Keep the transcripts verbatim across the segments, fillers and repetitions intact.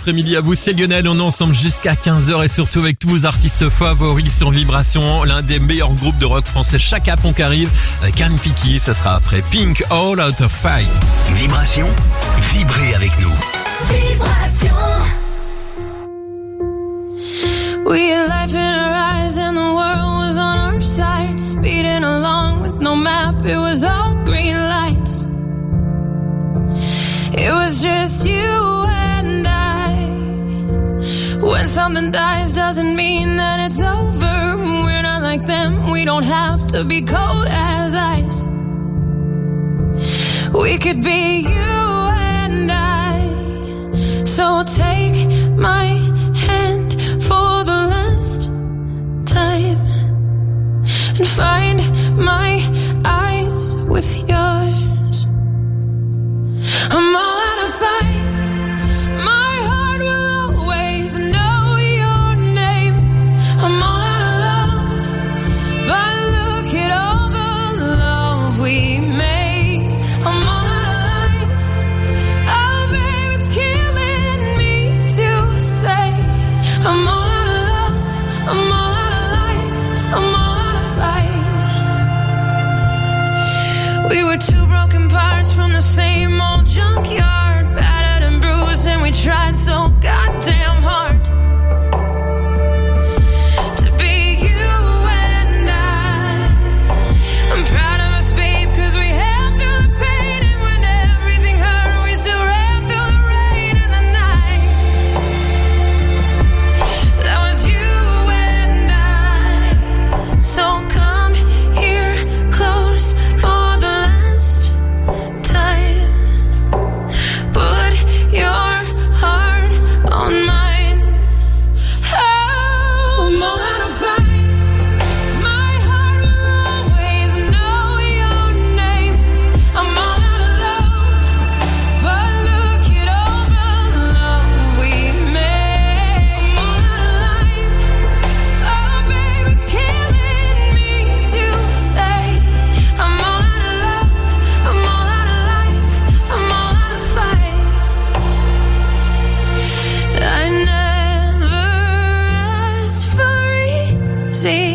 après-midi à vous, c'est Lionel, on est ensemble jusqu'à quinze heures et surtout avec tous vos artistes favoris sur Vibration, l'un des meilleurs groupes de rock français. Chaka Ponk arrive, Can Picky, ça sera après Pink, All Out of Fight. Vibration, vibrez avec nous. Vibration. We had life in our eyes and the world was on our side. Speeding along with no map, it was all green lights. It was just you and I. When something dies doesn't mean that it's over. We're not like them, we don't have to be cold as ice. We could be you and I. So take my hand for the last time and find my eyes with yours. I'm all out of fight. My heart will always know your name. I'm all out of love, but look at all the love we made. I'm all out of life. Oh, babe, it's killing me to say. I'm all out of love. I'm all out of life. I'm all out of fight. We were two broken parts from the same old junkyard, battered and bruised, and we tried so goddamn hard to be you and I. I'm proud of us, babe, cause we held through the pain, and when everything hurt, we still ran through the rain and the night. That was you and I. So come here close for the last time. Put your heart on mine. Oh, I'm all out of fight. My heart will always know your name. I'm all out of love, but look at all the love we made. I'm all out of life. Oh, babe, it's killing me to say. I'm all out of love. I'm all out of life. I'm all out of fight. I never asked for easy,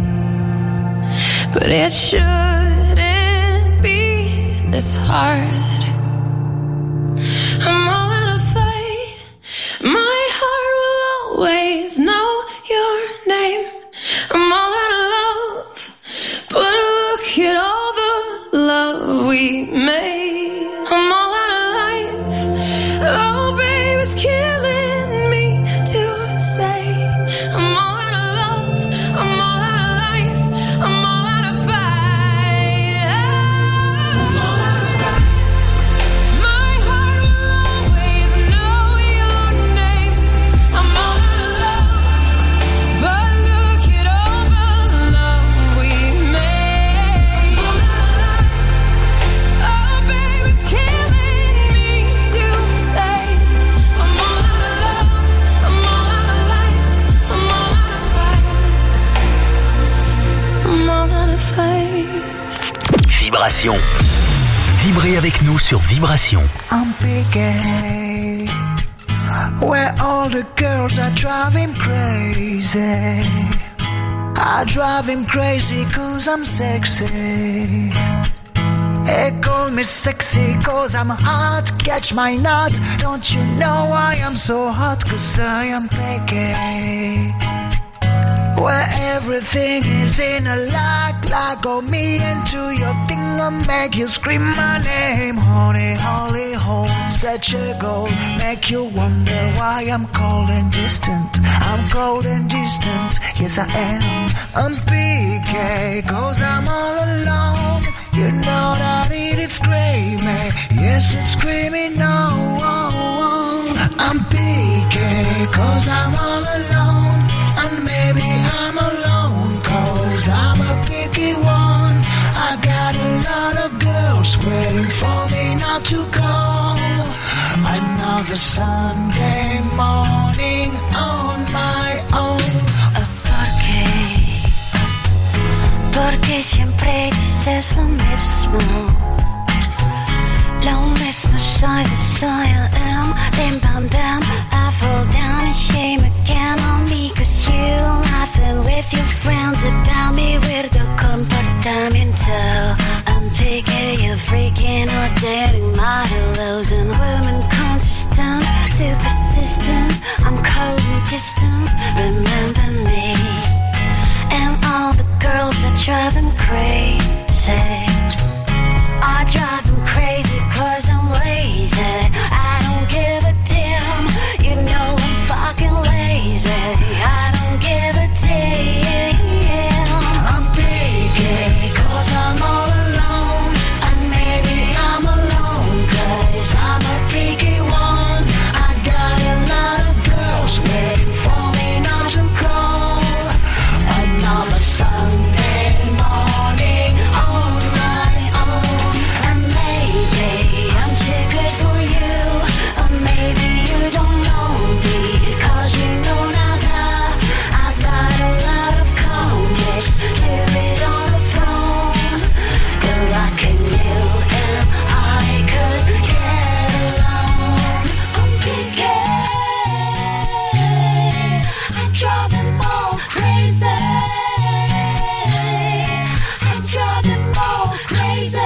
but it shouldn't be this hard. I'm all out of fight. My heart will always know your name. I'm all out of love, but look at all the love we made. I'm all out of life. Oh, babe, it's killing me to say. I'm all out of love. I'm all out of life. I'm all out of fight. I'm all out of fight. My heart will always know your name. I'm all out of love, but look at all the love we made. I'm all out of life. Oh, babe, it's killing me to say. I'm all out of love. I'm all out of life. I'm all out of fight. I'm all out of fight. Vibration. Vibrez avec nous sur Vibration. I'm picky, where all the girls are driving crazy. I drive him crazy cause I'm sexy. They call me sexy cause I'm hot. Catch my nut. Don't you know I am so hot? Cause I am picky, where everything is in a lock. Lock on me into your thing and make you scream my name. Honey, holy hole, such a goal. Make you wonder why I'm cold and distant. I'm cold and distant, yes I am. I'm P K, cause I'm all alone. You know that it is screaming, yes it's screaming no. I'm P K, cause I'm all alone. And maybe I'm alone, cause I'm a picky one. I got a lot of girls waiting for me not to go. Another Sunday morning on my own. ¿Por qué? Porque siempre dices lo mismo. Lo mismo. Christmas size is shy I am. Bim bam bam, I fall down in shame again on me. Cause you laughing with your friends about me with the comportamiento. I'm taking you freaking or dating my hellos. And women consistent, too persistent. I'm cold and distant, remember me. And all the girls are driving crazy. I drive them crazy cause I'm lazy. I don't give a damn, you know I'm fucking lazy. I don't give a damn. I'm picky cause I'm all alone. And maybe I'm alone cause I'm a picky one. I've got a lot of girls waiting for me not to call. Another Sunday morning on my own. And maybe I'm too good for you, or maybe you don't know me, cause you know nada. I've got a lot of comics to read on the phone. Good luck in you and I could get along. I'm picky, I drive them all crazy. I drive them all crazy.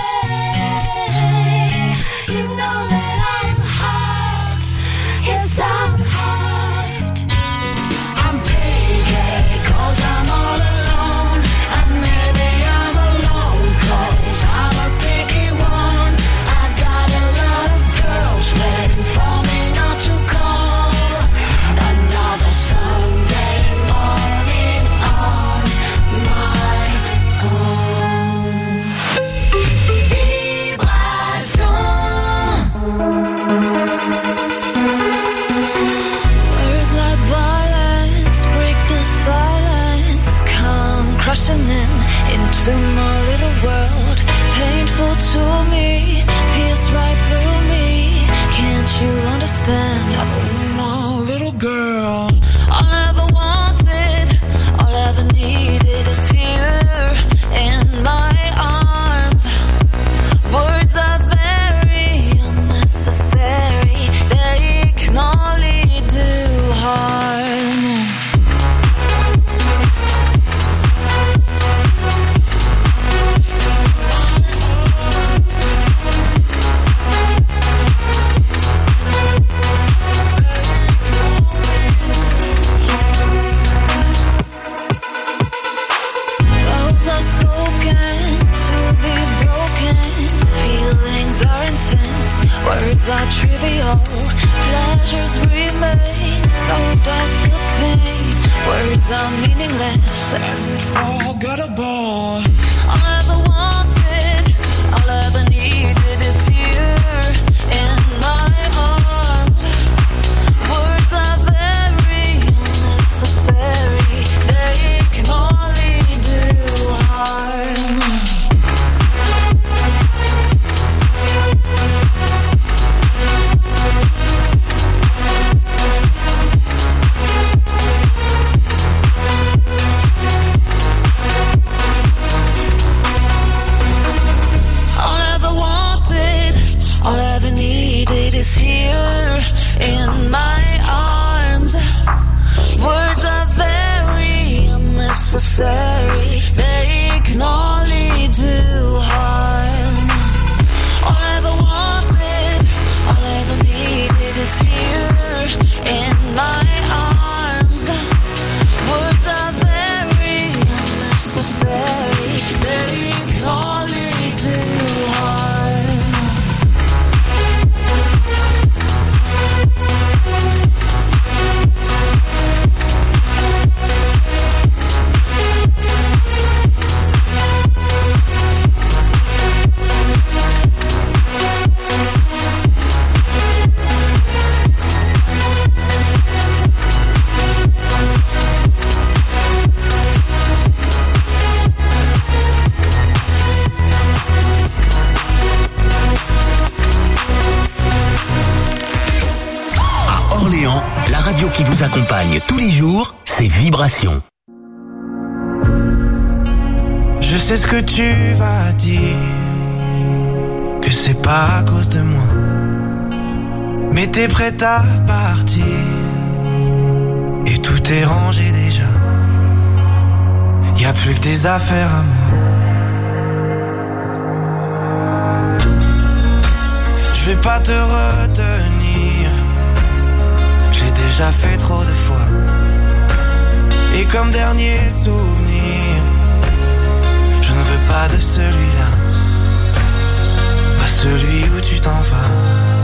You know that I'm hot. Yes, I'm hot. I'm picky cause I'm all alone. And maybe I'm alone cause I'm a picky one. I've got a lot of girls waiting for me not to call. Another Sunday morning on my own. Words like violence break the silence, come crushing in into my little world. Painful to me, pierce right through me. Can't you understand? I'm my little girl. All I ever wanted, all I ever needed is here in my arms. Words are very unnecessary, they can only do harm. Vows are spoken to be broken. Feelings are intense, words are trivial. Pleasures remain, so does the pain. Words are meaningless and forgettable. All I ever wanted, all I ever needed is here in my arms. Words are very unnecessary, they can only do harm. All I ever wanted, all I ever needed is here in my arms. Words are very unnecessary, they can only do harm. All I ever wanted, all I ever needed is here in my arms. Words are very unnecessary, they can only do harm. qui vous accompagne tous les jours, c'est Vibration. Je sais ce que tu vas dire, que que c'est pas à cause de moi. Mais t'es prête à partir et tout est rangé déjà. Y'a plus que des affaires à moi. Je vais pas te retenir, j'ai déjà fait trop de fois. Et comme dernier souvenir, je ne veux pas de celui-là, pas celui où tu t'en vas.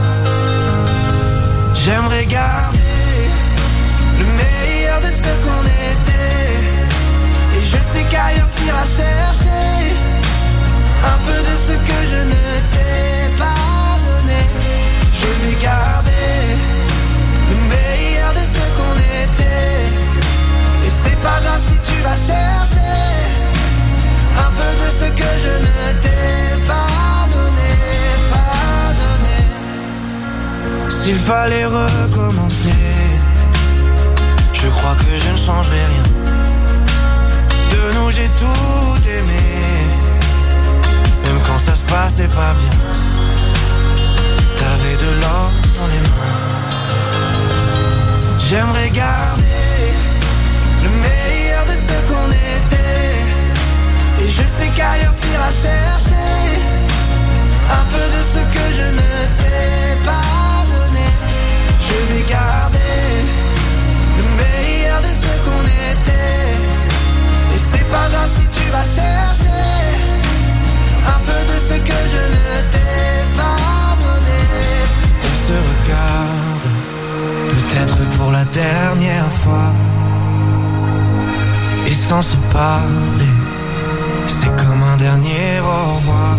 J'aimerais garder le meilleur de ce qu'on était, et je sais qu'ailleurs t'iras chercher un peu de ce que je ne t'ai pas donné. Je vais garder le meilleur de ce qu'on était, et c'est pas grave si tu vas chercher un peu de ce que je ne t'ai pas donné, pas donné. S'il fallait recommencer, je crois que je ne changerai rien. De nous j'ai tout aimé, même quand ça se passait pas bien. T'avais de l'or dans les mains. J'aimerais garder le meilleur de ce qu'on était, et je sais qu'ailleurs t'iras chercher un peu de ce que je ne t'ai pas donné. Je vais garder le meilleur de ce qu'on était, et c'est pas grave si tu vas chercher un peu de ce que je ne t'ai pas donné. On se regarde, peut-être pour la dernière fois, et sans se parler, c'est comme un dernier au revoir.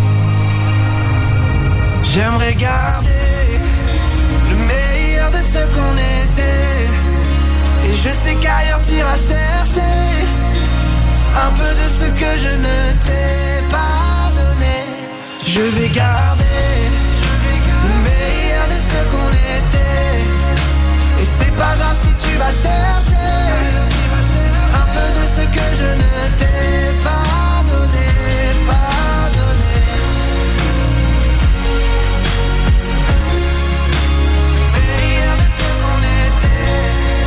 J'aimerais garder le meilleur de ce qu'on était, et je sais qu'ailleurs t'iras chercher un peu de ce que je ne t'ai pas donné. Je vais garder le meilleur de ce qu'on était, et c'est pas grave si tu vas chercher un peu de ce que je ne t'ai pas donné, pas donné. Meilleur de ce qu'on était,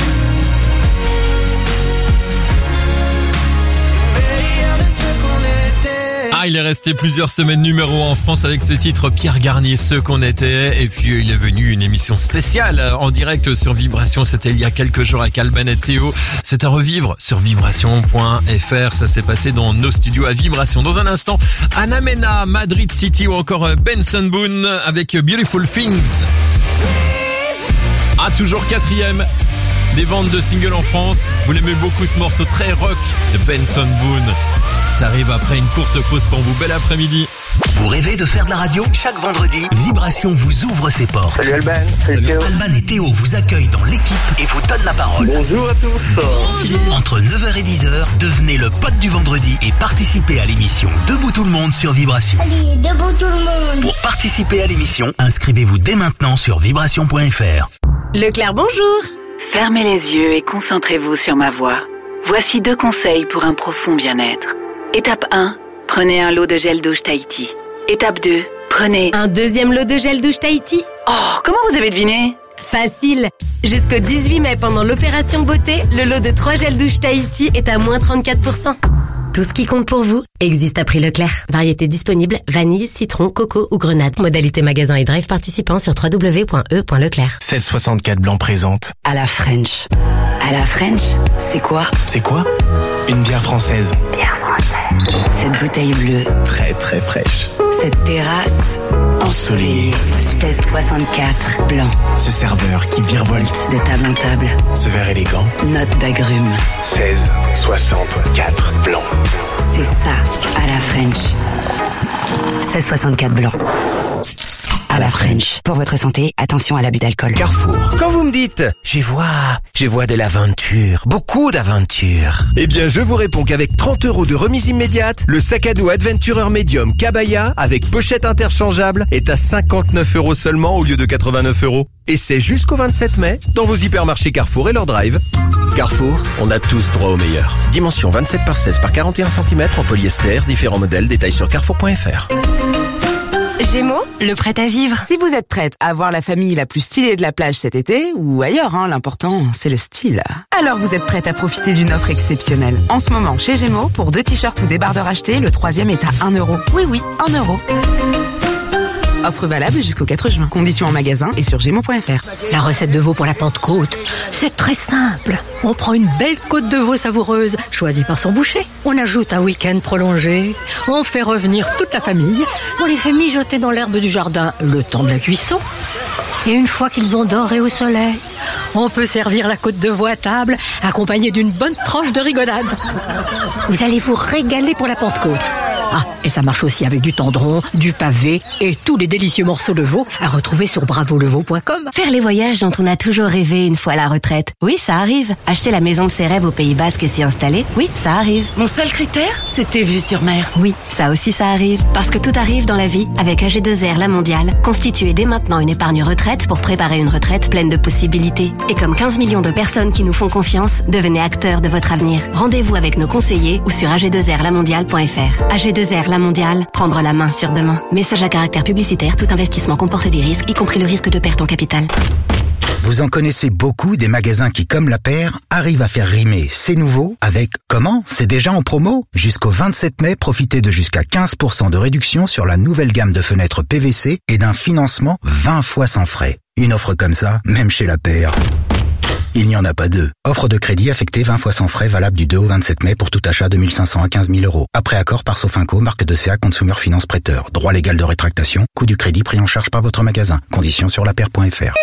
meilleur de ce qu'on était. Ah, il est resté plusieurs semaines numéro un en France avec ce titre Pierre Garnier, Ce qu'on était. Et puis il est venu une émission spéciale en direct sur Vibration. C'était il y a quelques jours avec Alban et Théo. C'est à revivre sur vibration point f r. Ça s'est passé dans nos studios à Vibration. Dans un instant, Anna Mena, Madrid City ou encore Benson Boone avec Beautiful Things. Ah, toujours quatrième des ventes de singles en France. Vous l'aimez beaucoup ce morceau très rock de Benson Boone. Ça arrive après une courte pause pour vous. Bel après-midi. Vous rêvez de faire de la radio? Chaque vendredi, Vibration vous ouvre ses portes. Salut Alban, salut Théo. Alban et Théo vous accueillent dans l'équipe et vous donnent la parole. Bonjour à tous. Bonjour. Entre neuf heures et dix heures, devenez le pote du vendredi et participez à l'émission Debout tout le monde sur Vibration. Allez, debout tout le monde. Pour participer à l'émission, inscrivez-vous dès maintenant sur vibration point f r. Leclerc, bonjour. Fermez les yeux et concentrez-vous sur ma voix. Voici deux conseils pour un profond bien-être. Étape un, prenez un lot de gel douche Tahiti. Étape deux, prenez... Un deuxième lot de gel douche Tahiti? Oh, comment vous avez deviné? Facile. Jusqu'au dix-huit mai, pendant l'opération beauté, le lot de trois gels douche Tahiti est à moins trente-quatre pour cent. Tout ce qui compte pour vous existe à prix Leclerc. Variété disponible, vanille, citron, coco ou grenade. Modalité magasin et drive participant sur w w w point e point leclerc. seize soixante-quatre Blanc présente. À la French. À la French, c'est quoi? C'est quoi? Une bière française. Bière française. Cette bouteille bleue. Très très fraîche. Cette terrasse ensoleillée. seize soixante-quatre Blanc. Ce serveur qui virevolte de table en table. Ce verre élégant. Note d'agrumes. seize soixante-quatre Blanc. C'est ça, à la French. seize soixante-quatre Blanc. À la French. Pour votre santé, attention à l'abus d'alcool. Carrefour. Quand vous me dites, je vois, je vois de l'aventure, beaucoup d'aventure. Eh bien, je vous réponds qu'avec trente euros de remise immédiate, le sac à dos Adventurer Medium Kabaya avec pochette interchangeable est à cinquante-neuf euros seulement au lieu de quatre-vingt-neuf euros. Et c'est jusqu'au vingt-sept mai dans vos hypermarchés Carrefour et leur drive. Carrefour, on a tous droit au meilleur. Dimension vingt-sept par seize par quarante et un centimètres en polyester, différents modèles, détails sur carrefour point f r. Gémeaux, le prêt à vivre. Si vous êtes prête à voir la famille la plus stylée de la plage cet été, ou ailleurs, hein, l'important, c'est le style. Alors vous êtes prête à profiter d'une offre exceptionnelle. En ce moment, chez Gémeaux, pour deux t-shirts ou débardeurs achetés, le troisième est à un euro. Oui, oui, un euro. Offre valable jusqu'au quatre juin. Conditions en magasin et sur gémeaux point fr. La recette de veau pour la Pentecôte, c'est très simple. On prend une belle côte de veau savoureuse, choisie par son boucher. On ajoute un week-end prolongé. On fait revenir toute la famille. On les fait mijoter dans l'herbe du jardin le temps de la cuisson. Et une fois qu'ils ont doré au soleil, on peut servir la côte de veau à table, accompagnée d'une bonne tranche de rigolade. Vous allez vous régaler pour la Pentecôte. Ah, et ça marche aussi avec du tendron, du pavé et tous les délicieux morceaux de veau à retrouver sur bravo le veau point com. Faire les voyages dont on a toujours rêvé une fois à la retraite. Oui, ça arrive. Acheter la maison de ses rêves au Pays Basque et s'y installer. Oui, ça arrive. Mon seul critère, c'était vue sur mer. Oui, ça aussi ça arrive. Parce que tout arrive dans la vie avec A G deux R La Mondiale. Constituez dès maintenant une épargne retraite pour préparer une retraite pleine de possibilités. Et comme quinze millions de personnes qui nous font confiance, devenez acteurs de votre avenir. Rendez-vous avec nos conseillers ou sur A G deux R la mondiale point fr. A G deux R La Mondiale, prendre la main sur demain. Message à caractère publicitaire, tout investissement comporte des risques, y compris le risque de perte en capital. Vous en connaissez beaucoup des magasins qui, comme la paire, arrivent à faire rimer c'est nouveau avec comment c'est déjà en promo. Jusqu'au vingt-sept mai, profitez de jusqu'à quinze pour cent de réduction sur la nouvelle gamme de fenêtres P V C et d'un financement vingt fois sans frais. Une offre comme ça, même chez la paire, il n'y en a pas deux. Offre de crédit affectée vingt fois sans frais valable du deux au vingt-sept mai pour tout achat de mille cinq cents à quinze mille euros. Après accord par Sofinco, marque de C A Consumer Finance Prêteur. Droit légal de rétractation. Coût du crédit pris en charge par votre magasin. Conditions sur la paire point fr.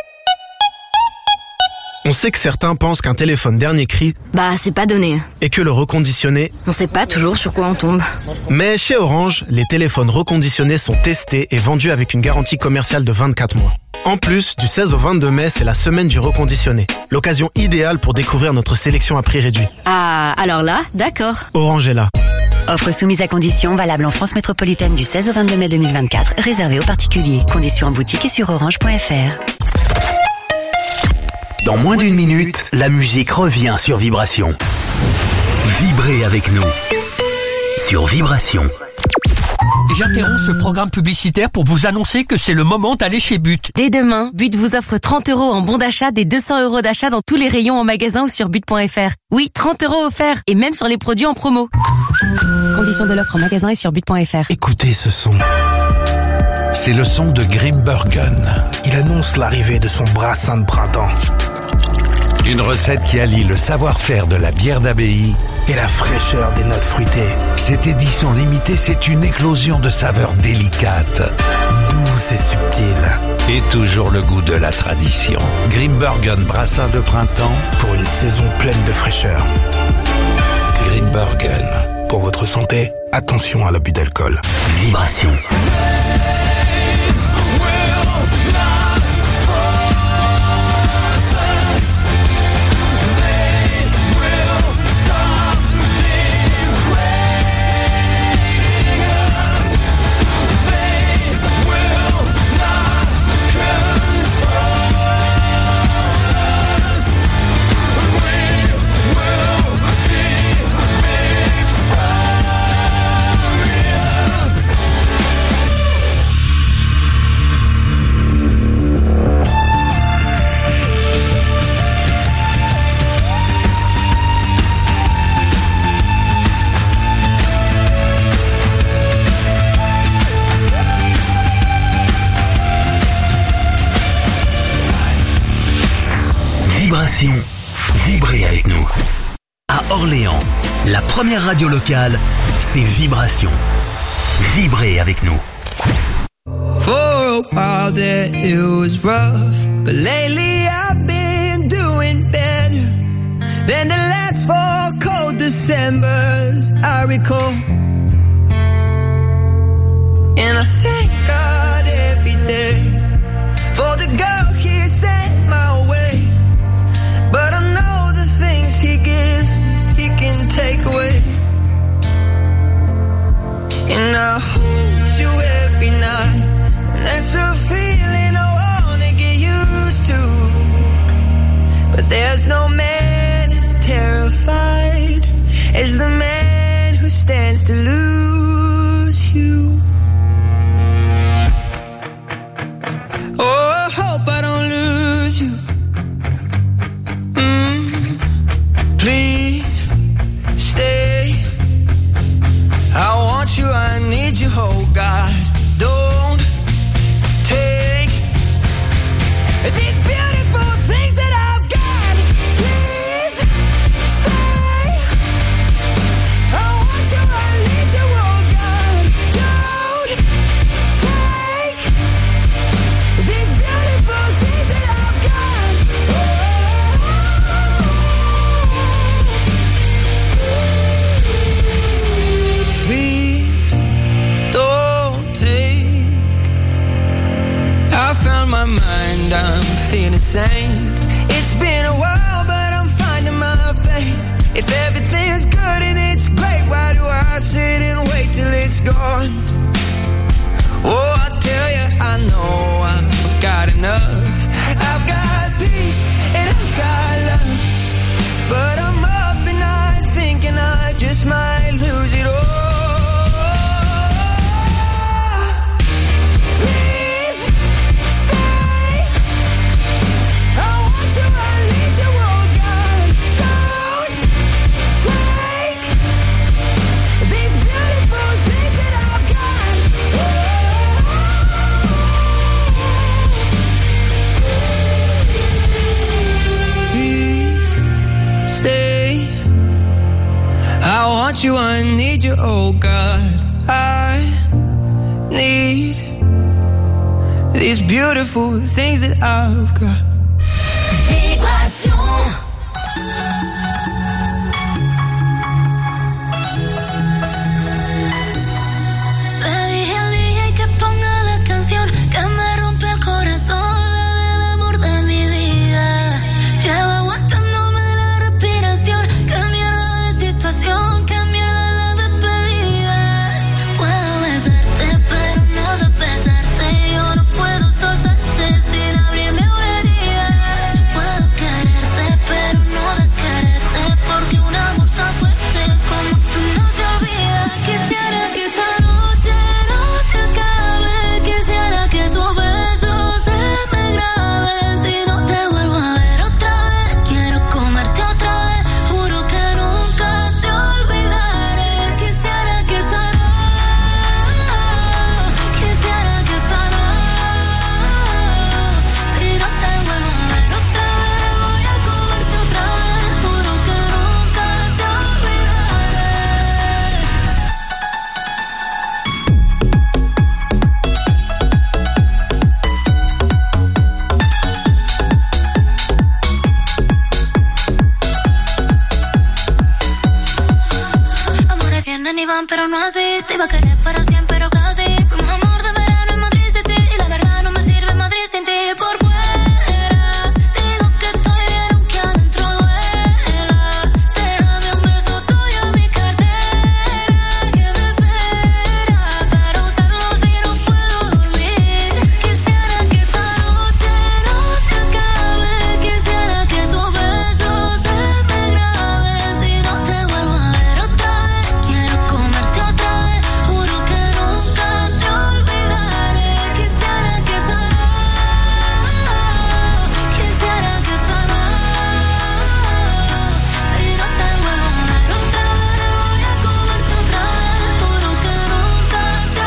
On sait que certains pensent qu'un téléphone dernier cri, bah c'est pas donné. Et que le reconditionné, on sait pas toujours sur quoi on tombe. Mais chez Orange, les téléphones reconditionnés sont testés et vendus avec une garantie commerciale de vingt-quatre mois. En plus, du seize au vingt-deux mai, c'est la semaine du reconditionné. L'occasion idéale pour découvrir notre sélection à prix réduit. Ah, alors là, d'accord. Orange est là. Offre soumise à condition, valable en France métropolitaine du seize au vingt-deux mai deux mille vingt-quatre, réservée aux particuliers. Conditions en boutique et sur orange point fr. Dans moins d'une minute, la musique revient sur Vibration. Vibrez avec nous sur Vibration. J'interromps ce programme publicitaire pour vous annoncer que c'est le moment d'aller chez But. Dès demain, But vous offre trente euros en bon d'achat des deux cents euros d'achat dans tous les rayons en magasin ou sur but point fr. Oui, trente euros offerts et même sur les produits en promo. Conditions de l'offre en magasin et sur but point fr. Écoutez ce son. C'est le son de Grimbergen. Il annonce l'arrivée de son brassin de printemps. Une recette qui allie le savoir-faire de la bière d'abbaye et la fraîcheur des notes fruitées. Cette édition limitée, c'est une éclosion de saveurs délicates, douces et subtiles. Et toujours le goût de la tradition. Grimbergen brassin de printemps pour une saison pleine de fraîcheur. Grimbergen. Pour votre santé, attention à l'abus d'alcool. Vibration. Vibrez avec nous. À Orléans, la première radio locale, c'est Vibration. Vibrez avec nous. For a while there it was rough, but lately I've been doing better than the last four cold Decembers I recall. And I thank God every day for the girl He sent my way. But I know the things He gives me, He can take away. And I hold you every night, and that's a feeling I wanna get used to. But there's no man as terrified as the man who stands to same. It's been a while, but I'm finding my faith. If everything's good and it's great, why do I sit and wait till it's gone? Oh, I tell you, I know I've got enough. I've got peace and I've got love, but I'm up and I'm thinking I just might lose it all. Please stay. I want you, I need you, oh God. Don't take these beautiful things that I've got. Please stay. I want you, I need you, oh God. I need these beautiful things that I've got. Vibration. Le dije al D J que ponga la canción que me rompe el corazón, la del amor de mi vida. Llevo aguantándome la respiración. Qué mierda de situación, qué mierda la despedida. Puedo besarte, pero no de besarte. Yo no puedo soltarte sin abrirme una herida. Puedo quererte, pero no de quererte, porque un amor tan fuerte como tú no se olvida. Quisiera que esta noche no se acabe. Quisiera que tus besos se me graben. Si no te vuelvo a ver otra vez, quiero comerte otra vez. Juro que nunca te olvidaré. Quisiera que esta noche, quisiera que esta noche, si no te vuelvo a ver otra vez, voy a comerte otra vez. Juro que nunca te olvidaré. Amores vienen y van, pero no así. Te iba a querer para siempre, pero casi. Fuimos amor de verano en Madrid City, y la verdad no me sirve Madrid sin ti. Por fuera digo que estoy bien, aunque adentro duela. Déjame un beso tuyo en mi cartera, que me espera para usarlo si no puedo dormir. Quisiera que esta noche no se acabe. Quisiera que tus besos se me graben. Si no te vuelvo a ver otra vez, quiero comerte otra vez. Juro que nunca te olvidaré. Quisiera que esta noche, quisiera que esta noche, si no te vuelvo a ver otra vez, voy a comerte otra vez. Juro que nunca te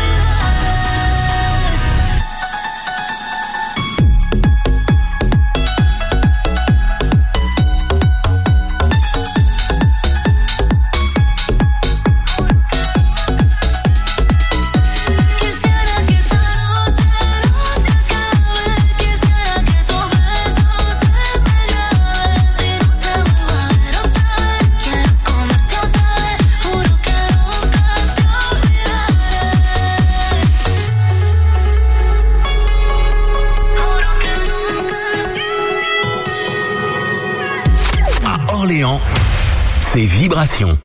Quisiera que esta noche no se acabe. Quisiera que tus besos se me graben. Si no te vuelvo a ver otra vez, quiero comerte otra vez. Juro que nunca te olvidaré. À Orléans, c'est Vibration.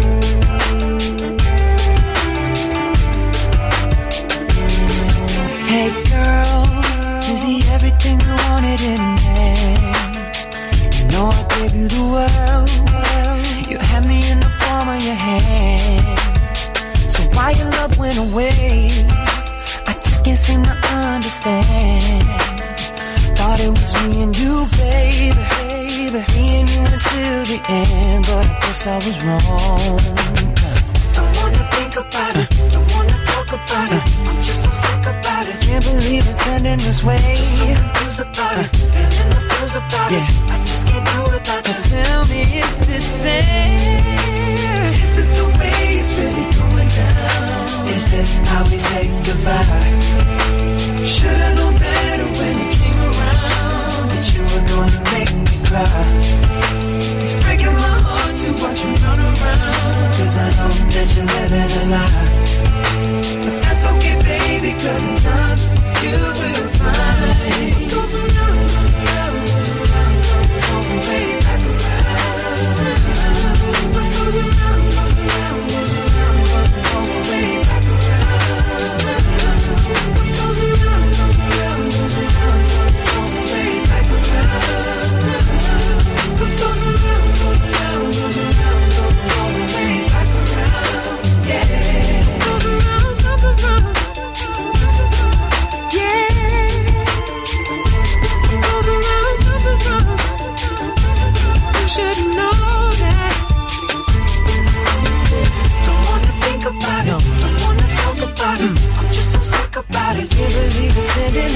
Hey girl, is he everything you wanted in a man? You know I gave you the world. You had me in the palm of your hand. So why your love went away? I just can't seem to understand. Thought it was me and you, baby, baby. Me and you until the end, but I guess I was wrong. Don't wanna think about it, don't wanna talk about it. I'm just so sick about it. Can't believe it's ending this way. Just so confused about it, feeling the blues about it. I just can't do without you. Tell me, is this fair? Is this the way it's really going down? Is this how we say goodbye? Should've known better when you came around, that you were gonna make me cry. It's breaking my heart to watch you run around, 'cause I know that you're living a lie. But that's okay, baby, 'cause in time you will find what goes around, goes around.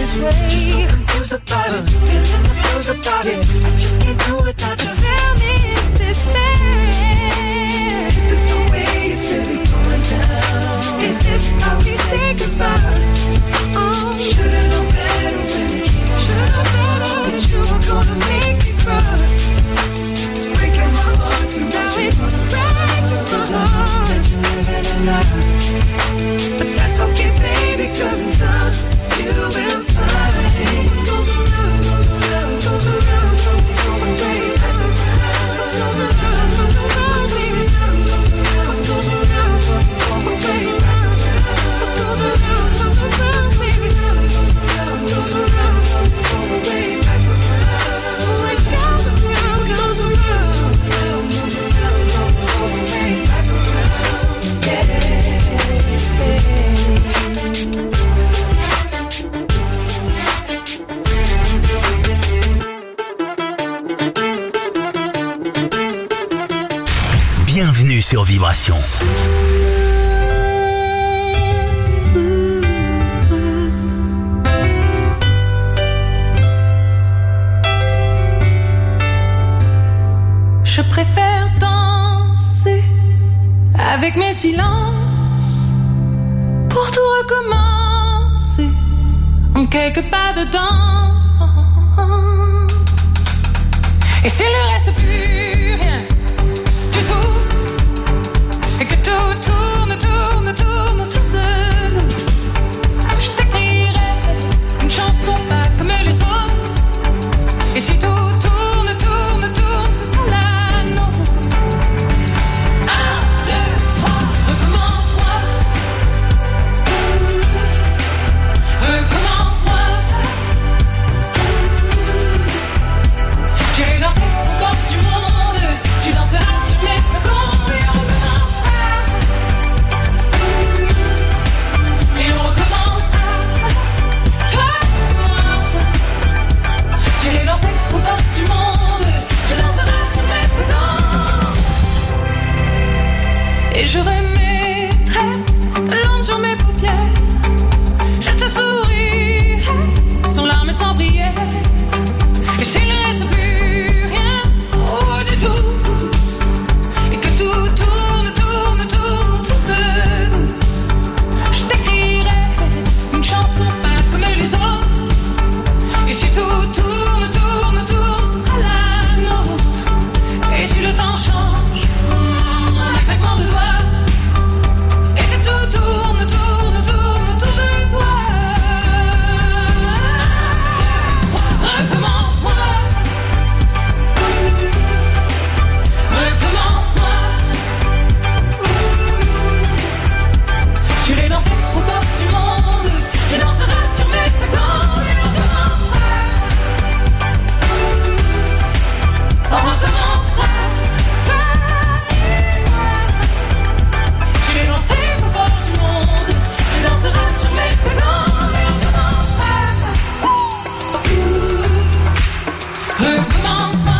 this way. Just so confused about it, feeling the blues about it. I just can't do without you. Tell me, is this fair? Is this the way it's really going down? Is this how we say goodbye? Oh, should've known better when it came on. Should've known better that you were gonna make me cry. It's breaking my heart to now it's breaking my heart that you live in a lie. But that's okay, baby, 'cause in time you will find. What goes around, goes around, goes around, goes around, baby. What goes around, goes around, baby. What goes around, goes around, baby. What goes around, goes around, baby. What goes around, goes around, baby. What goes around, goes around, goes around, goes around, baby. Bienvenue sur Vibration. Je préfère danser avec mes silences pour tout recommencer en quelques pas dedans. Et s'il ne reste plus rien du tout, et que tout tourne, tourne, tourne autour de nous, je t'écrirai une chanson pas comme les autres. Et si tout tourne, tourne, tourne, ce sera la nôtre. Un, deux, trois, recommence-moi. Recommence-moi. J'irai danser aux portes du monde. Tu danseras sur mes secondes et on recommencera. Et on recommencera. Toi, moi. J'irai danser aux portes du monde. Tu danseras sur mes secondes. Et je remettrai de l'encre sur mes paupières. Je te sourirai sans larmes et sans prière. Et s'il ne reste plus rien, oh du tout, et que tout tourne, tourne, tourne autour de nous, je t'écrirai une chanson pas comme les autres. Et si tout tourne, tourne, tourne, ce sera la nôtre. Et si le temps change, on a claquement de doigts, et que tout tourne, tourne, tourne autour de toi. Recommence-moi. Recommence-moi. J'irai danser aux portes du monde. Tu danseras sur mes secondes et on recommencera. On recommencera. Toi et moi. J'irai danser aux portes du monde. Tu danseras sur mes secondes et on recommencera. Recommence-moi.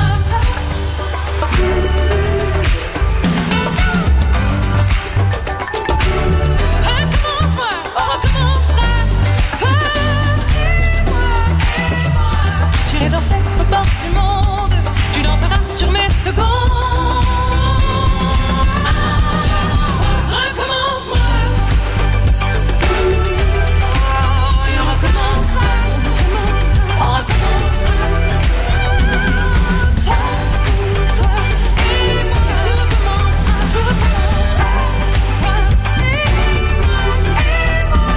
Recommence-moi, on recommencera. Toi et moi, et moi. J'irai danser aux portes du monde. Tu danseras sur mes secondes. Recommence-moi. Et on recommencera. On recommencera. Toi, toi et moi. Tu recommenceras, tu recommenceras. Toi et moi, et moi.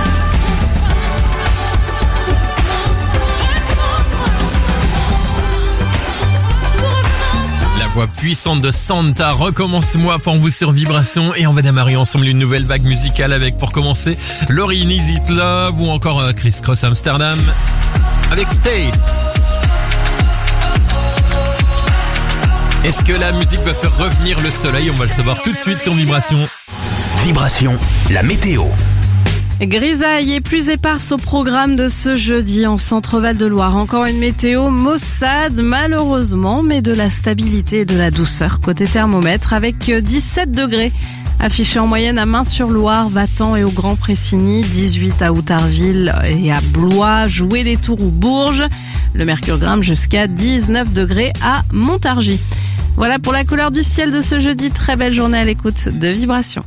La voix puissante de Santa, recommence-moi pour vous sur Vibration et on va démarrer ensemble une nouvelle vague musicale avec pour commencer Laurie Is It Love ou encore euh, Chris Cross Amsterdam avec Stay. Est-ce que la musique va faire revenir le soleil? On va le savoir tout de suite sur Vibration. Vibration, la météo. Grisaille et plus éparse au programme de ce jeudi en Centre-Val de Loire. Encore une météo maussade malheureusement, mais de la stabilité et de la douceur côté thermomètre avec dix-sept degrés Affiché en moyenne à Main-sur-Loire, Vatan et au Grand Pressigny, dix-huit à Outarville et à Blois, Joué les Tours ou Bourges. Le mercure grimpe jusqu'à dix-neuf degrés à Montargis. Voilà pour la couleur du ciel de ce jeudi. Très belle journée à l'écoute de Vibration.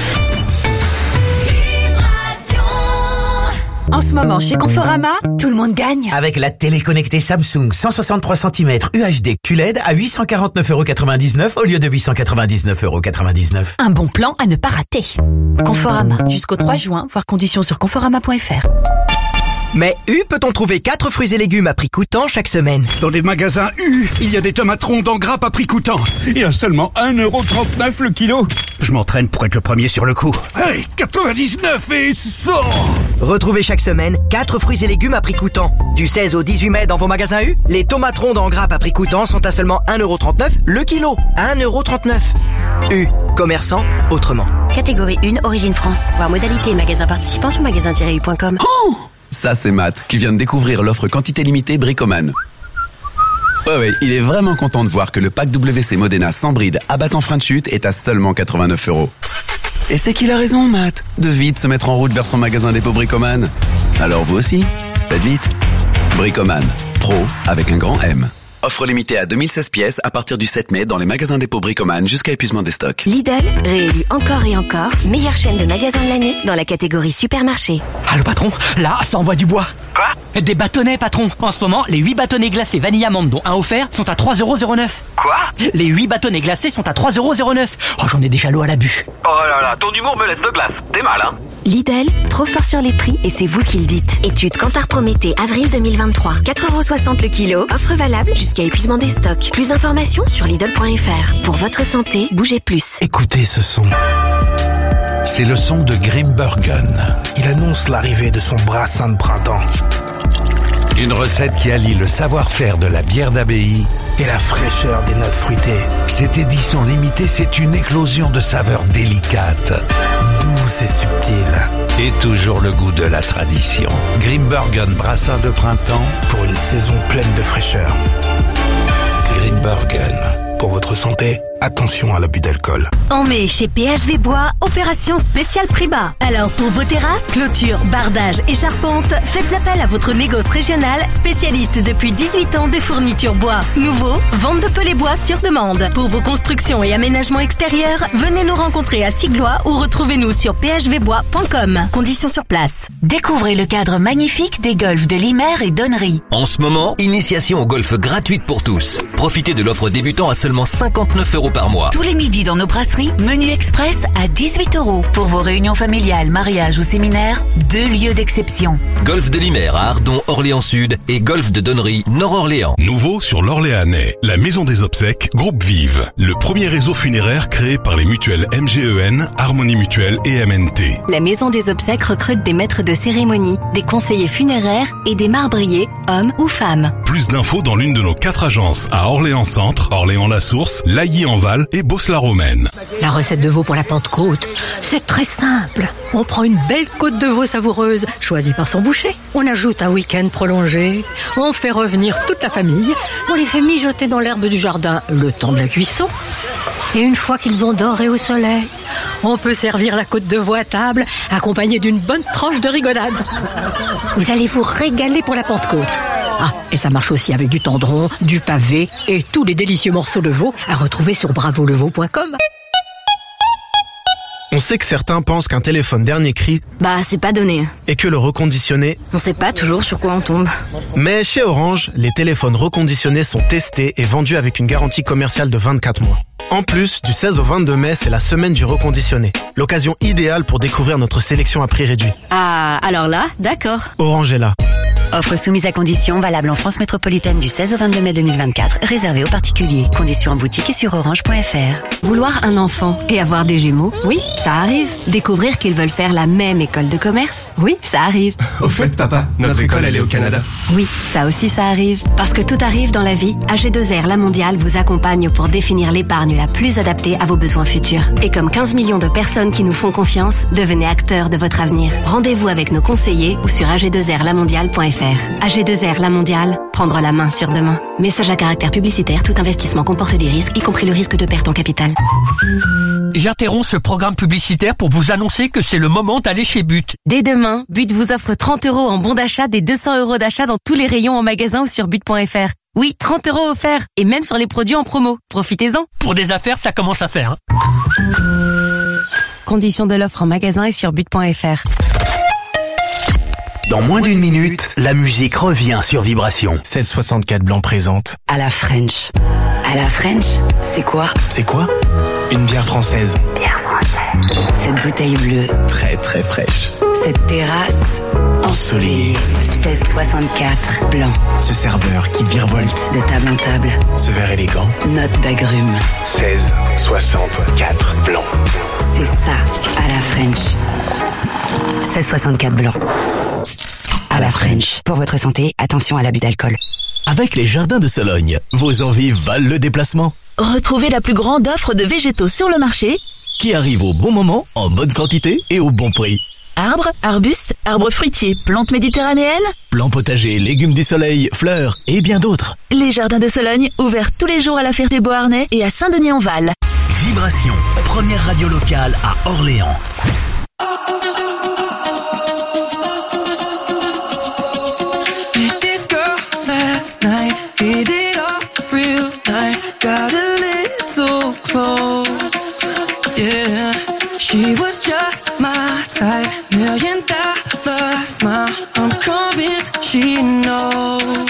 En ce moment, chez Conforama, tout le monde gagne. Avec la télé connectée Samsung cent soixante-trois centimètres U H D Q L E D à huit cent quarante-neuf euros quatre-vingt-dix-neuf au lieu de huit cent quatre-vingt-dix-neuf euros quatre-vingt-dix-neuf. Un bon plan à ne pas rater. Conforama, jusqu'au trois juin, voir conditions sur conforama point f r. Mais U peut-on trouver quatre fruits et légumes à prix coûtant chaque semaine? Dans les magasins U, il y a des tomates rondes en grappe à prix coûtant. Et à seulement un euro trente-neuf le kilo. Je m'entraîne pour être le premier sur le coup. Allez, quatre-vingt-dix-neuf et cent. Retrouvez chaque semaine quatre fruits et légumes à prix coûtant. Du seize au dix-huit mai dans vos magasins U, les tomates rondes en grappe à prix coûtant sont à seulement un euro trente-neuf le kilo. un euro trente-neuf. U, commerçant autrement. Catégorie un, Origine France. Voir modalité et magasin participant sur magasin tiret u point com. Oh, ça c'est Matt, qui vient de découvrir l'offre quantité limitée Bricoman. Ouais ouais, il est vraiment content de voir que le pack W C Modena sans bride abattant frein de chute est à seulement quatre-vingt-neuf euros. Et c'est qu'il a raison, Matt, de vite se mettre en route vers son magasin dépôt Bricoman. Alors vous aussi, faites vite. Bricoman, pro avec un grand M. Offre limitée à deux mille seize pièces à partir du sept mai dans les magasins dépôt Bricoman jusqu'à épuisement des stocks. Lidl, réélu encore et encore, meilleure chaîne de magasins de l'année dans la catégorie supermarché. Allô patron, là, ça envoie du bois. Quoi? Des bâtonnets patron. En ce moment, les huit bâtonnets glacés vanille amande dont un offert sont à trois euros zéro neuf. Quoi? Les huit bâtonnets glacés sont à trois euros zéro neuf. Oh, j'en ai déjà l'eau à la bûche. Oh là là, ton humour me laisse de glace. T'es mal, hein? Lidl, trop fort sur les prix et c'est vous qui le dites. Étude Kantar Prométhée, avril deux mille vingt-trois. quatre euros soixante le kilo, offre valable jusqu'à épuisement des stocks. Plus d'informations sur Lidl point f r. Pour votre santé, bougez plus. Écoutez ce son. C'est le son de Grimbergen. Il annonce l'arrivée de son brassin de printemps. Une recette qui allie le savoir-faire de la bière d'abbaye et la fraîcheur des notes fruitées. Cette édition limitée, c'est une éclosion de saveurs délicates, douces et subtiles. Et toujours le goût de la tradition. Grimbergen brassin de printemps pour une saison pleine de fraîcheur. Grimbergen. Pour votre santé, attention à l'abus d'alcool. En mai, chez P H V Bois, opération spéciale prix bas. Alors pour vos terrasses, clôtures, bardages et charpentes, faites appel à votre négoce régional, spécialiste depuis dix-huit ans des fournitures bois. Nouveau, vente de pelets bois sur demande. Pour vos constructions et aménagements extérieurs, venez nous rencontrer à Siglois ou retrouvez-nous sur p h v bois point com. Conditions sur place. Découvrez le cadre magnifique des golfs de Limer et Donnery. En ce moment, initiation au golf gratuite pour tous. Profitez de l'offre débutant à seulement cinquante-neuf euros par mois. Tous les midis dans nos brasseries, menu express à dix-huit euros. Pour vos réunions familiales, mariages ou séminaires, deux lieux d'exception. Golf de Limer à Ardon, Orléans Sud et Golf de Donnery, Nord-Orléans. Nouveau sur l'Orléanais, la Maison des Obsèques, Groupe Vive. Le premier réseau funéraire créé par les mutuelles M G E N, Harmonie Mutuelle et M N T. La Maison des Obsèques recrute des maîtres de cérémonie, des conseillers funéraires et des marbriers, hommes ou femmes. Plus d'infos dans l'une de nos quatre agences à Orléans Centre, Orléans-la Source, Lailly-en-Val et Beauce-la-Romaine. La recette de veau pour la Pentecôte, c'est très simple. On prend une belle côte de veau savoureuse, choisie par son boucher. On ajoute un week-end prolongé. On fait revenir toute la famille. On les fait mijoter dans l'herbe du jardin le temps de la cuisson. Et une fois qu'ils ont doré au soleil, on peut servir la côte de veau à table, accompagnée d'une bonne tranche de rigolade. Vous allez vous régaler pour la Pentecôte. Ah, et ça marche aussi avec du tendron, du pavé et tous les délicieux morceaux de veau à retrouver sur bravo le veau point com. On sait que certains pensent qu'un téléphone dernier cri, bah c'est pas donné. Et que le reconditionné, on sait pas toujours sur quoi on tombe. Mais chez Orange, les téléphones reconditionnés sont testés et vendus avec une garantie commerciale de vingt-quatre mois. En plus, du seize au vingt-deux mai, c'est la semaine du reconditionné. L'occasion idéale pour découvrir notre sélection à prix réduit. Ah, alors là, d'accord. Orange est là. Offre soumise à condition, valable en France métropolitaine du seize au vingt-deux mai deux mille vingt-quatre, réservée aux particuliers. Conditions en boutique et sur orange point f r. Vouloir un enfant et avoir des jumeaux, oui, ça arrive. Découvrir qu'ils veulent faire la même école de commerce, oui, ça arrive. Au fait, papa, notre école, elle est au Canada. Oui, ça aussi, ça arrive. Parce que tout arrive dans la vie, A G deux R La Mondiale vous accompagne pour définir l'épargne la plus adaptée à vos besoins futurs. Et comme quinze millions de personnes qui nous font confiance, devenez acteurs de votre avenir. Rendez-vous avec nos conseillers ou sur a g deux r la mondiale point f r. F R. A G deux R, la mondiale, prendre la main sur demain. Message à caractère publicitaire, tout investissement comporte des risques, y compris le risque de perte en capital. J'interromps ce programme publicitaire pour vous annoncer que c'est le moment d'aller chez But. Dès demain, But vous offre trente euros en bon d'achat des deux cents euros d'achat dans tous les rayons en magasin ou sur but point F R. Oui, trente euros offerts, et même sur les produits en promo. Profitez-en. Pour des affaires, ça commence à faire. Hein. Conditions de l'offre en magasin et sur but point F R. Dans moins d'une minute, la musique revient sur Vibration. seize soixante-quatre Blanc présente. À la French. À la French, c'est quoi? C'est quoi? Une bière française. Bière française. Cette bouteille bleue. Très très fraîche. Cette terrasse ensoleillée. seize soixante-quatre Blanc. Ce serveur qui virevolte. De table en table. Ce verre élégant. Note d'agrumes. seize soixante-quatre Blanc. C'est ça, à la French. seize soixante-quatre Blanc. À la French. Pour votre santé, attention à l'abus d'alcool. Avec les Jardins de Sologne, vos envies valent le déplacement. Retrouvez la plus grande offre de végétaux sur le marché, Qui arrive au bon moment, en bonne quantité et au bon prix. arbres, arbustes, arbres fruitiers, plantes méditerranéennes, Plants potagers, légumes du soleil, fleurs et bien d'autres. les Jardins de Sologne, ouverts tous les jours à la Ferté-Beauharnais et à Saint-Denis-en-Val. Vibration, première radio locale à Orléans. This girl last night hit it off real nice. Got a little close, yeah. She was just my type, million dollar smile. I'm convinced she knows.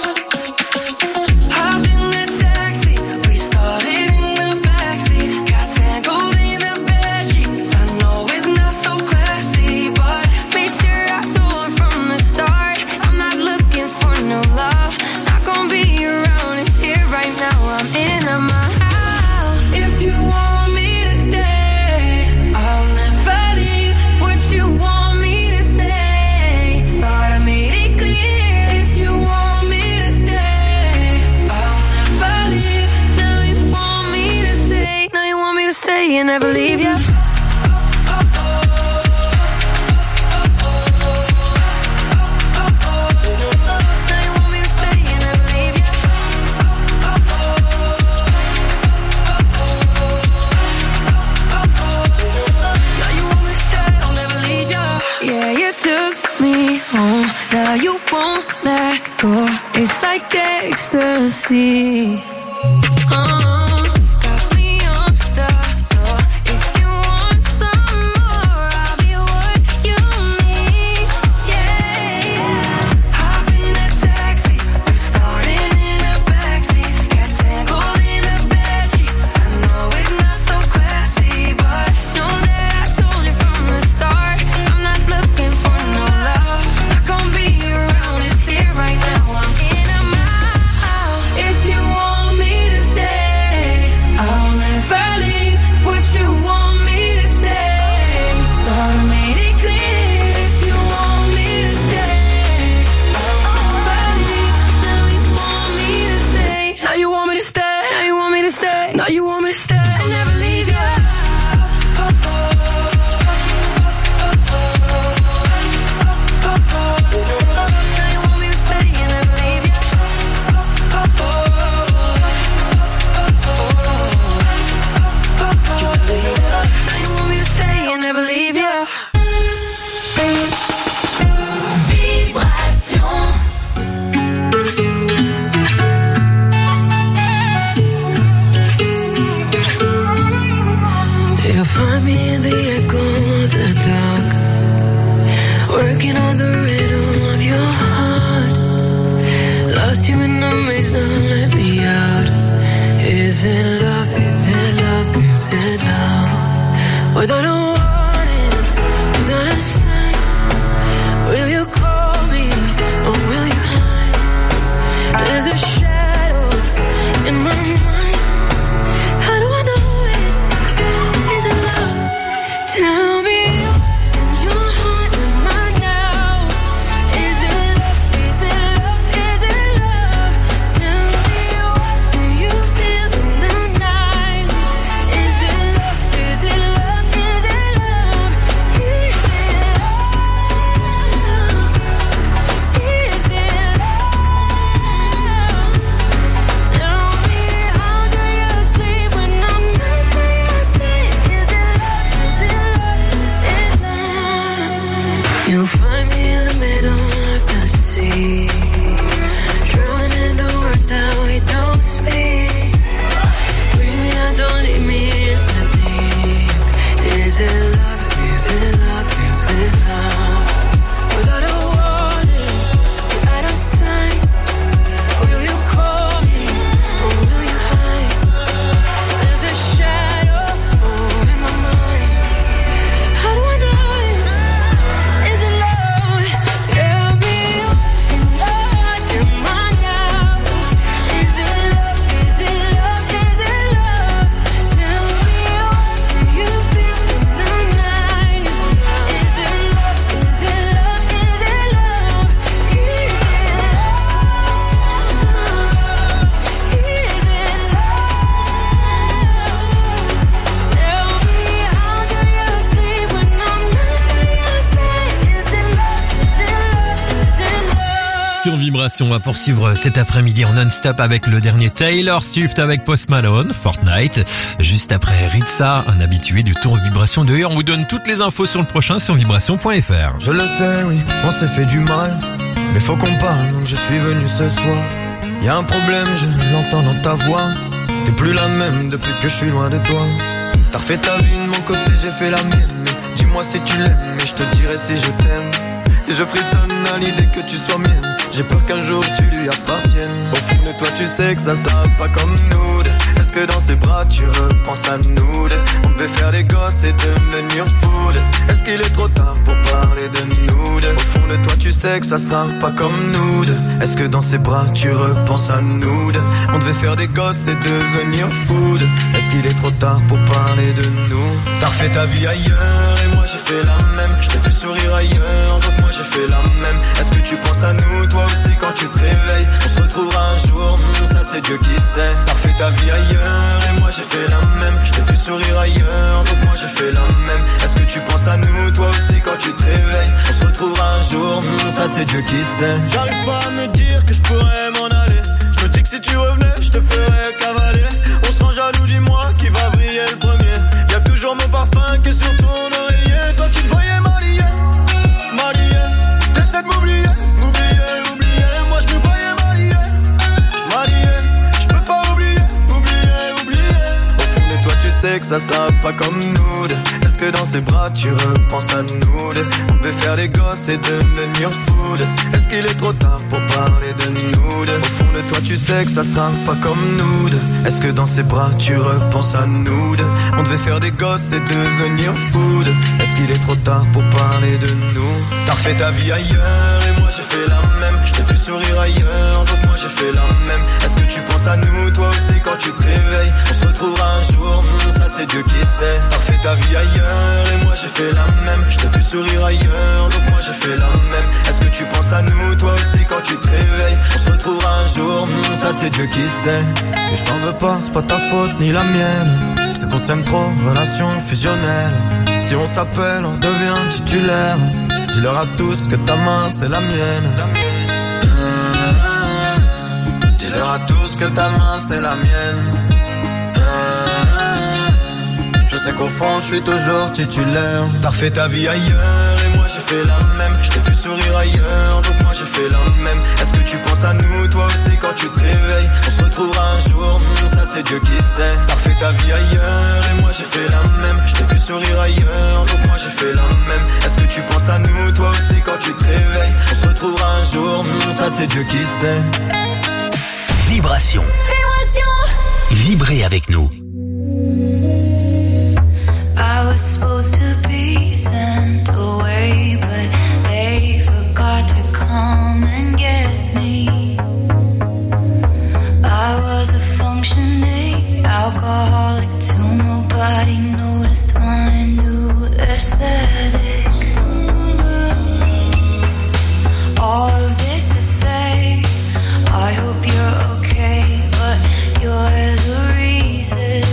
Hopped in the taxi, we started in the backseat. Got tangled in the bedsheets. I know it's not so classy, but made sure I told her from the start, I'm not looking for no love. Not gonna be around, it's here right now. I'm in my house. If you want me to stay, I'll never leave. What you want me to say, thought I made it clear. If you want me to stay, I'll never leave. Now you want me to stay, now you want me to stay and never leave ya. Yeah, you took me home. Now you won't let go. It's like ecstasy. Uh, got me on the floor. If you want some more, I'll be what you need. Yeah, yeah. Hop in that taxi. We started in the backseat. Got tangled in the bedsheets. I know it's not so classy, but know that I told you from the start. I'm not looking for no love. Not gonna be around, it's here right now. I'm in a mile. If you want me to stay, I'll never leave. What you want me to say, thought I made it clear. If you want me to stay, I'll never leave. Now you want me to stay. Now you want me to stay. Now you want me to stay. Now you want me to stay. I'll never leave you. Now you want me to stay and never leave you. Now you want me to stay and never leave you. Vibration. You'll find me in the echo of the dark, working on the rhythm of your heart. Lost you in the maze, now let me out. Is it love? Is it love? Is it love? Without a warning, without a sign, will you call me or will you hide? There's a shadow in my mind. How do I know it? Is it love? Tell me in your heart and mine now. Is it love? Is it love? Is it love? Tell me what do you feel in the night? Is it love? Is it love? Is it love? Is it love? Is it love? Is it love? Without a warning, without a sign, will you call me or will you hide? There's a shadow over my mind. How do I know it? Is it love? Tell me what in love am I now? Is it love? Is it love? Is it love? Tell me what do you feel in the night? Is it love? Is it love? Is it love? Is it love? Is it love? Tell me how do you sleep when I'm not by your side? Is it love? Is it love? Is it love? Sur Vibration, on va poursuivre cet après-midi en non-stop avec le dernier Taylor Swift avec Post Malone, Fortnite. Juste après Ritza, un habitué du tour Vibration de. On vous donne toutes les infos sur le prochain sur vibration point f r. Je le sais, oui, on s'est fait du mal, mais faut qu'on parle, donc je suis venu ce soir. Y'a un problème, je l'entends dans ta voix. T'es plus la même depuis que je suis loin de toi. T'as refait ta vie de mon côté, j'ai fait la mienne. Mais dis-moi si tu l'aimes, et je te dirai si je t'aime. Et je frissonne à l'idée que tu sois mienne. J'ai peur qu'un jour tu lui appartiennes. Au fond de toi tu sais que ça sera pas comme nous. Est-ce que dans ses bras tu repenses à nous? On devait faire des gosses et devenir fous. Est-ce qu'il est trop tard pour parler de nous? Au fond de toi tu sais que ça sera pas comme nous. Est-ce que dans ses bras tu repenses à nous? On devait faire des gosses et devenir fous. Est-ce qu'il est trop tard pour parler de nous? T'as refait ta vie ailleurs et moi j'ai fait la même. Je t'ai vu sourire ailleurs donc moi j'ai fait la même. Est-ce que tu penses à nous toi aussi quand tu te réveilles? On se retrouvera un jour, hmm, ça c'est Dieu qui sait. T'as refait ta vie ailleurs et moi j'ai fait la même. Je t'ai vu sourire ailleurs donc moi j'ai fait la même. Est-ce que tu penses à nous toi aussi quand tu te réveilles? On se retrouvera un jour, hmm, ça c'est Dieu qui sait. J'arrive pas à me dire que je pourrais m'en aller. Je me dis que si tu revenais je te ferais cavaler. On se rend jaloux, dis-moi qui va briller le premier. Y'a toujours mon parfum qui est sur ton oreiller. Toi tu te voyais marié, marié. T'essaies de m'oublier, m'oublier, oublier. Moi je me voyais marié, marié. Je peux pas oublier, oublier, oublier. Au fond de toi tu sais que ça sera pas comme nous. Est-ce que dans ses bras tu repenses à nous? On devait faire des gosses et devenir fous. Est-ce qu'il est trop tard pour parler de nous? Au fond de toi tu sais que ça sera pas comme nous. Est-ce que dans ses bras tu repenses à nous? On devait faire des gosses et devenir fous. Est-ce qu'il est trop tard pour parler de nous? T'as refait ta vie ailleurs et moi j'ai fait la même. Je t'ai vu sourire ailleurs donc moi j'ai fait la même. Est-ce que tu penses à nous toi aussi quand tu te réveilles? On se retrouvera un jour, hmm, ça c'est Dieu qui sait. T'as refait ta vie ailleurs et moi j'ai fait la même. Je t'ai vu sourire ailleurs donc moi j'ai fait la même. Est-ce que tu penses à nous toi aussi quand tu te réveilles? On se retrouvera un jour, hmm, ça c'est Dieu qui sait. Et je t'en veux pas, c'est pas ta faute ni la mienne. C'est qu'on s'aime trop, relation fusionnelle. Si on s'appelle, on devient titulaire. Dis-leur à tous que ta main c'est la mienne. Dis-leur à tous que ta main c'est la mienne. Je sais qu'au fond je suis toujours titulaire. T'as refait ta vie ailleurs et moi j'ai fait la même. Je t'ai vu sourire ailleurs donc moi j'ai fait la même. Est-ce que tu penses à nous toi aussi quand tu te réveilles? On se retrouvera un jour, hmm, ça c'est Dieu qui sait. T'as refait ta vie ailleurs et moi j'ai fait la même. Je t'ai vu sourire ailleurs donc moi j'ai fait la même. Est-ce que tu penses à nous toi aussi quand tu te réveilles? On se retrouvera un jour, hmm, ça c'est Dieu qui sait. Vibration. Vibration. Vibrez avec nous. I was supposed to be sent away, but they forgot to come and get me. I was a functioning alcoholic till nobody noticed my new aesthetic. All of this to say, I hope you're okay, but you're the reason.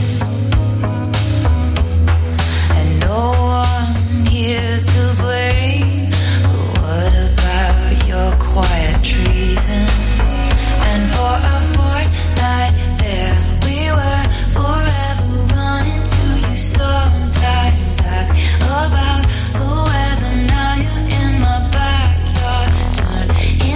No one here's to blame, but what about your quiet treason? And for a fortnight there we were, forever running to you. Sometimes ask about the weather, now you're in my backyard. Turn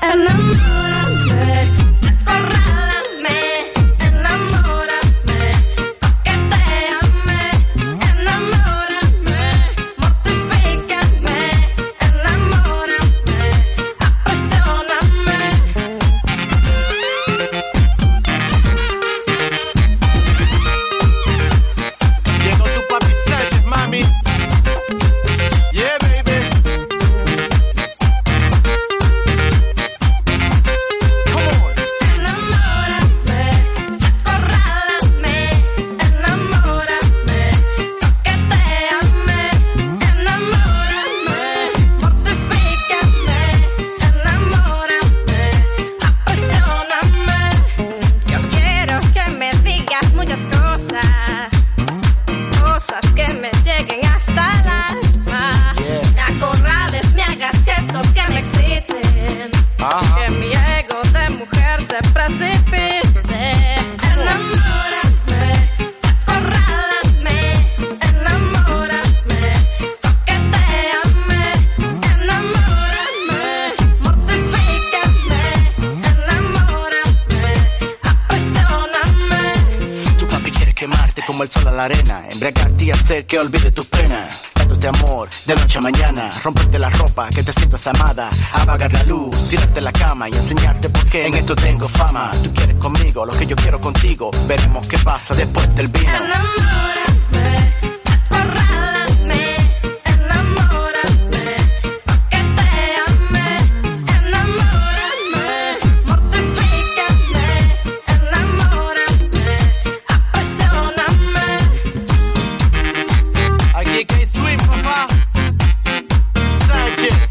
Enamórame, acorrálame, enamórame, coquetéame, enamórame, mortifícame, enamórame, apasioname. Llegó tu papi Sánchez, mami. Yeah, baby. Come on. Enamórame, acorrálame, enamórame, coquetéame, enamórame, mortifícame, enamórame, apasioname. Yo quiero que me digas muchas cosas, cosas que me lleguen hasta el alma. Me acorrales, me hagas gestos que me exciten, que mi ego de mujer se precipite. Enamórame, acorrálame, enamórame, coquetéame, enamórame, mortifícame, enamórame, apasioname. Tu papi quiere quemarte como el sol a la arena, embriagarte y hacer que olvide tus penas. Dándote amor de noche a mañana, romperte la ropa, que te sientas amada, apagar la luz, tirarte la cama y enseñarte por qué en esto tengo fama. Tú quieres conmigo lo que yo quiero contigo, veremos qué pasa después del vino. Enamórame, acorrálame, enamórame, coquetéame, enamórame, mortifícame, enamórame, apasioname. Aquí que hay swing, papá. Sánchez.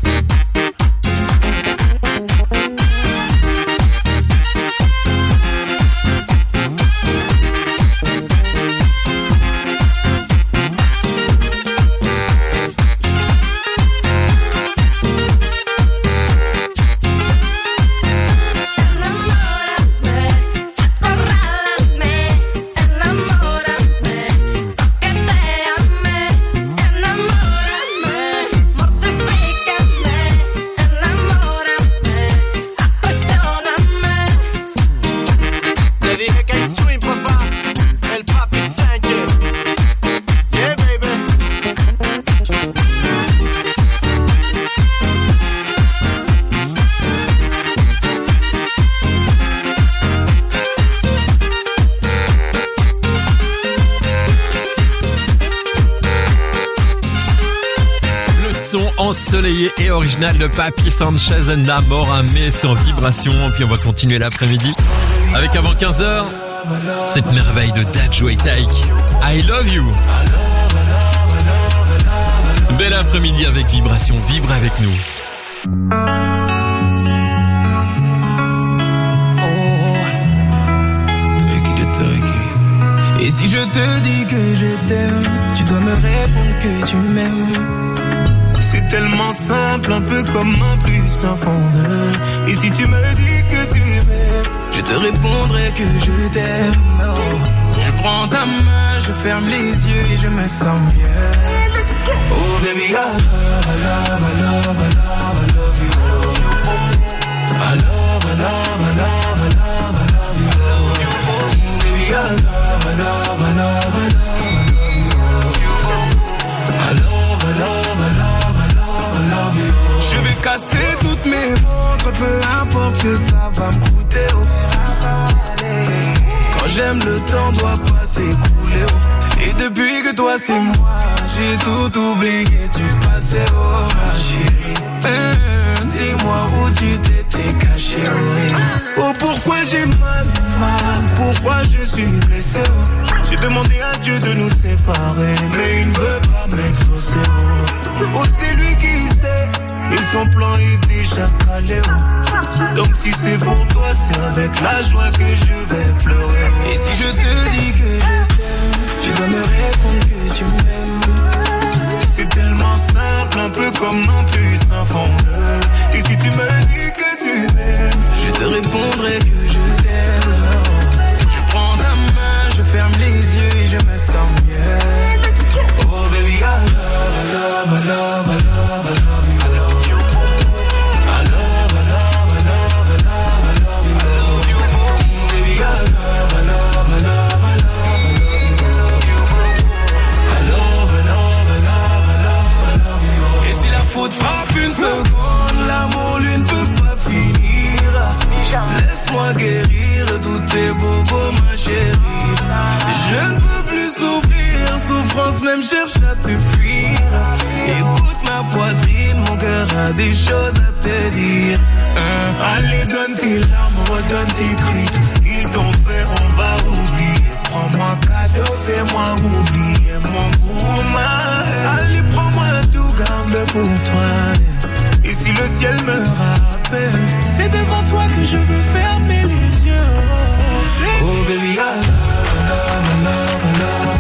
Acorrálame, enamórame, coquetéame, enamórame, mortifícame, enamórame, apasioname. Le dije que hay swing, papá. El papi Sánchez. Yeah, baby. Le son ensoleillé et original de Papi Sanchez Enamórame sur Vibration. Puis on va continuer l'après-midi avec avant quinze heures cette merveille de Dadju et Taïk. I love you. Bel après-midi avec Vibration. Vibre avec nous. Et si je te dis que je t'aime, tu dois me répondre que tu m'aimes. C'est tellement simple, un peu comme un plus un fondeur. Et si tu me dis que tu m'aimes, je te répondrai que je t'aime. Non. Je prends ta main, je ferme les yeux et je me sens mieux. Oh baby, I love, I love, I love, I love, I love you. I love, I love, I love, I love, I love you. Baby, I love, I love, I love, I love, I love you. I love, I love, I love, I love, I love you. Je vais casser toutes mes montres, peu importe ce que ça va me coûter. Oh. Quand j'aime, le temps doit pas s'écouler. Oh. Et depuis que toi c'est moi, j'ai tout oublié. Tu passais, oh ma chérie. Hum, dis-moi où tu t'étais caché. Oh, oh pourquoi j'ai mal, mal, pourquoi je suis blessé. Oh. J'ai demandé à Dieu de nous séparer, mais il ne veut pas m'exaucer. Oh, oh c'est lui qui sait, et son plan est déjà calé. Oh. Donc si c'est pour toi, c'est avec la joie que je vais pleurer. Oh. Et si je te dis que je t'aime, tu dois me répondre que tu m'aimes. C'est tellement simple, un peu comme un puissant fondeur. Et si tu me dis que tu m'aimes, je te répondrai que je t'aime. Non. Je prends ta main, je ferme les yeux et je me sens mieux. Oh baby, I love, I love, I love, I love, I love you. I love, I love, I love, toi-même cherche à te fuir. Écoute ma poitrine, mon cœur a des choses à te dire. Hein? Allez, donne tes larmes, redonne tes cris. Tout ce qu'ils t'ont fait, on va oublier. Prends-moi cadeau, fais-moi oublier mon gourmand. Allez, prends-moi tout, garde pour toi. Et si le ciel me rappelle, c'est devant toi que je veux fermer les yeux. Oh baby, I love, love, love, love.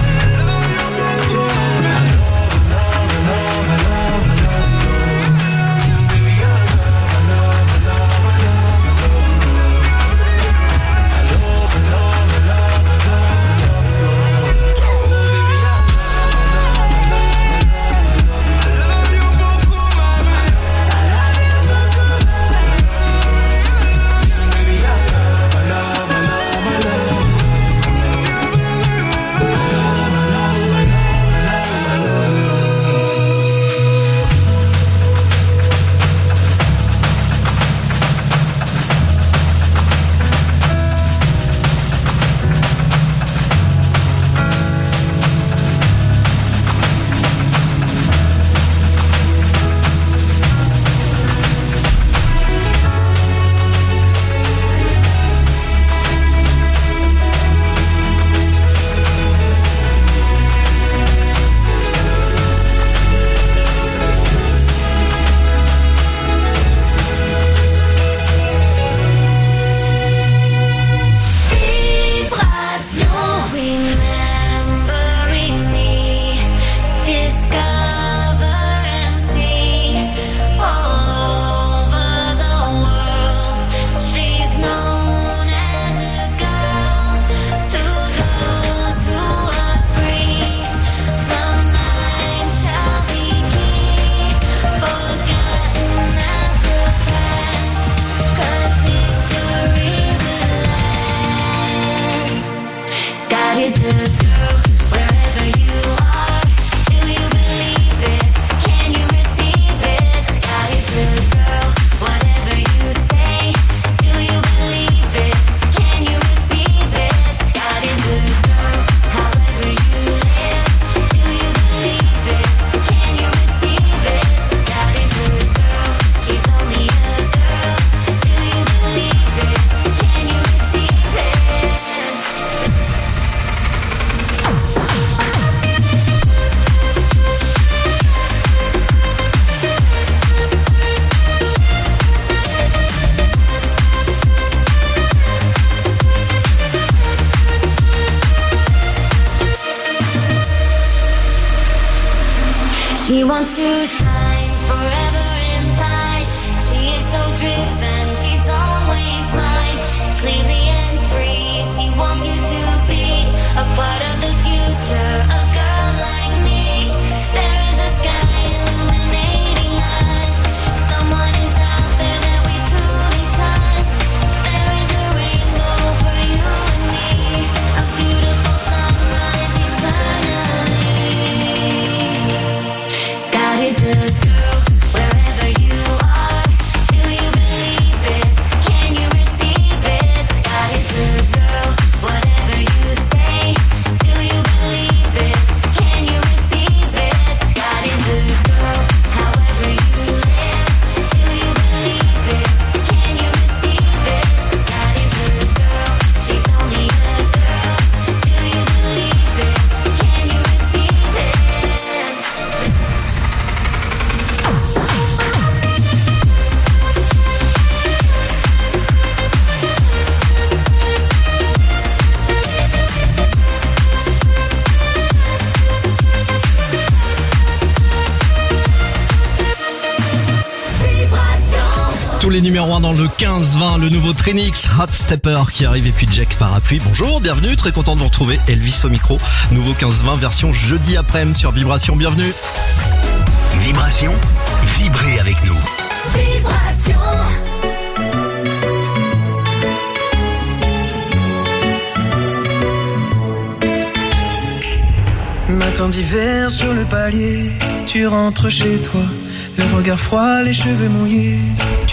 She wants to shine forever inside. She is so driven, she's always mine. Clearly and free, she wants you to be a part of the future, a girl like me. There is a sky illuminating us. Someone is out there that we truly trust. There is a rainbow for you and me, a beautiful sunrise eternally. God is a girl wherever you are. Do you believe it? Can you receive it? God is a girl, whatever you say. Do you believe it? Can you receive it? God is a girl, however you live. Do you believe it? Can you receive it? God is a girl, she's only a girl. Do you believe it? Can you receive it? Tous les numéros un dans le quinze vingt, le nouveau Trinix, Hot Stepper qui arrive et puis Jack Parapluie. Bonjour, bienvenue, très content de vous retrouver. Elvis au micro, nouveau quinze vingt version jeudi après-midi sur Vibration, bienvenue. Vibration, vibrez avec nous. Vibration. Matin d'hiver sur le palier, tu rentres chez toi, le regard froid, les cheveux mouillés.